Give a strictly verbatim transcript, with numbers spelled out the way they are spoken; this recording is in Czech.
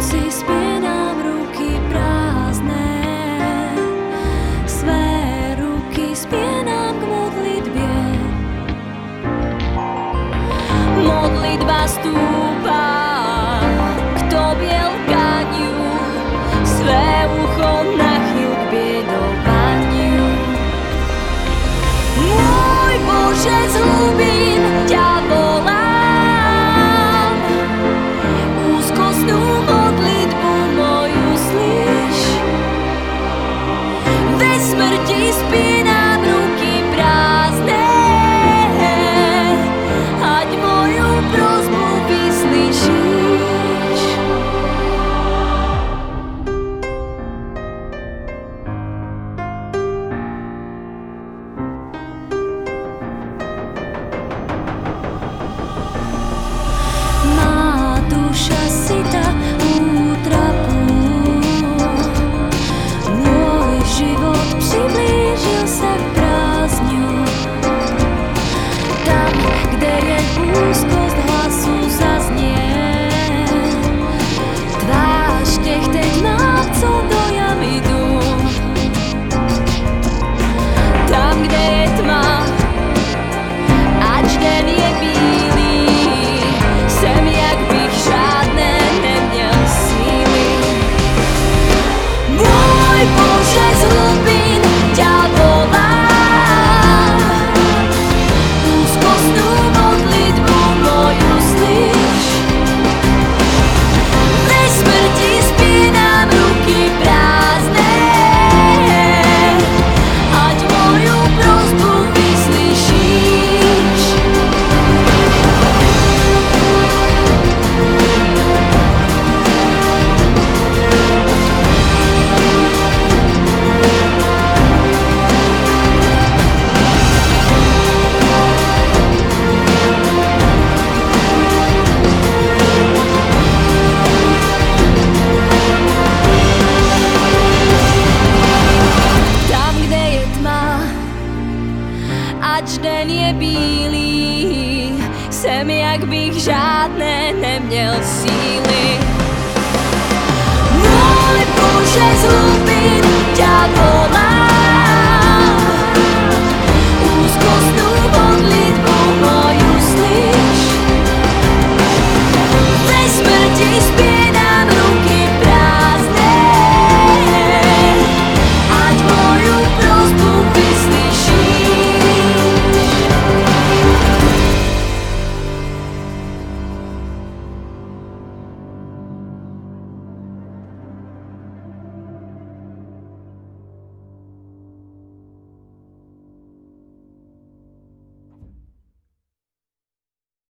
noci spěnám ruky prázdné, své ruky spěnám k modlitbě. Modlitba stúpa k tobě lkaniu, své ucho nachyl k biedovaniu. Môj Bože, z hlubín ťa volám, úzkostnú modlitbu moju slyš. Ve smrti spínám ruky prázdné, ať moju prosbu vyslyšíš. Má duša syta útrapu, môj život přiblížil se k prázdňu. Tam, kde je úzkost hlasu zaznie, tvář těch teď mám, co do jamy jdú. Tam, kde je tma, ač den je bílý, jsem, jak bych žádné neměl síly. Môj Bože, z hlubín ťa volám, úzkostnú modlitbu moju slyš. Ve smrti spínám ruky prázdné, ať moju prosbu vyslyšíš. Tam, kde je tma, ač den je bílý, jsem, jak bych žádné neměl síly. Môj Bože, z hlubín ťa volám,